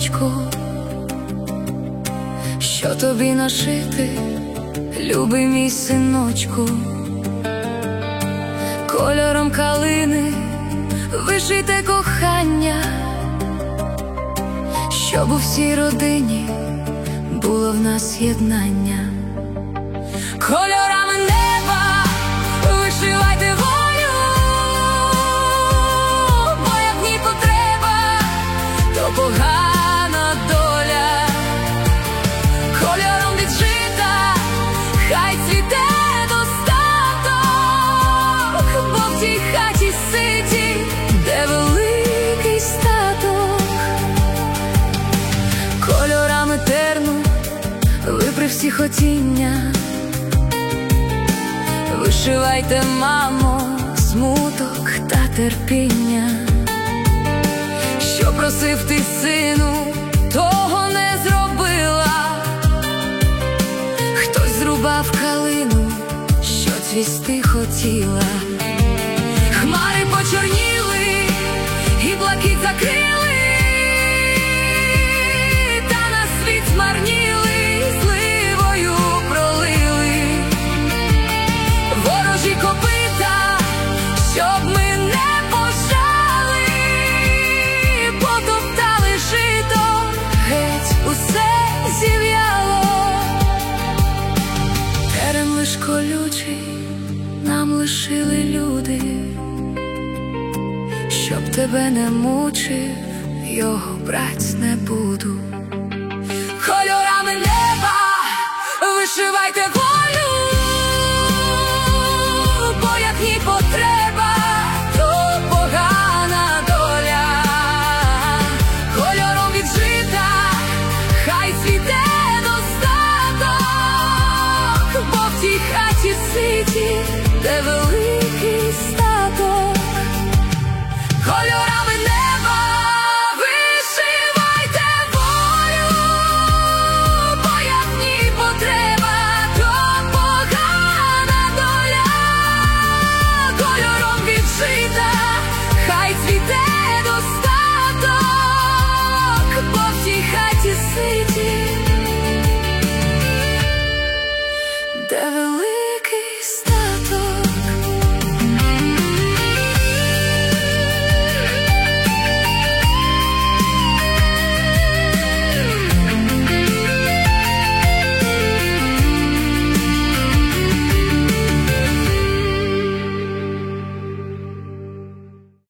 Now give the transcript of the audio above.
віночку, що тобі нашити, любий мій синочку. Кольором калини вишите кохання, щоб у всій родині було в нас єднання. Кольорами неба вишивайте волю, бо як в ній потреба, то погана доля. Кольором віджита, хай цвіте достаток, бо в тій хаті ситі, де великий статок. Кольорами терну випри всі хотіння, вишивайте, мамо, смуток та терпіння. Що просив ти, сину, того не зробила. Хтось зрубав калину, що цвісти хотіла. Хмари почорніли і блакить закрили, та на світ змарніли, зливою пролили. Ворожі копита, щоб ми не пожали, потоптали жито, геть усе зів'яло. Терен лиш колючий нам лишили люди, щоб тебе не мучив, його брать не буду. Кольорами неба вишивайте волю, бо як в ній потреба, то погана доля. Кольором віджита, хай цвіте достаток, бо в тій хаті ситі, де великий статок. Кольорами неба вишивайте волю, бо як в ній потреба, то погана доля. Кольором відшита, хай цвіте достаток, бо в тій хаті ситі,